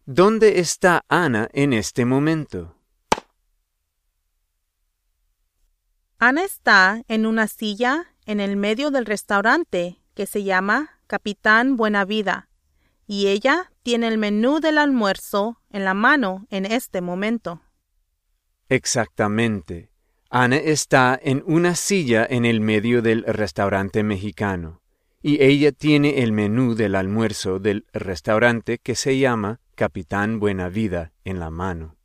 ¿Dónde está Ana en este momento? Ana está en una silla en el medio del restaurante que se llama Capitán Buenavida, y ella tiene el menú del almuerzo en la mano en este momento. Exactamente. Ana está en una silla en el medio del restaurante mexicano, y ella tiene el menú del almuerzo del restaurante que se llama Capitán Buenavida en la mano.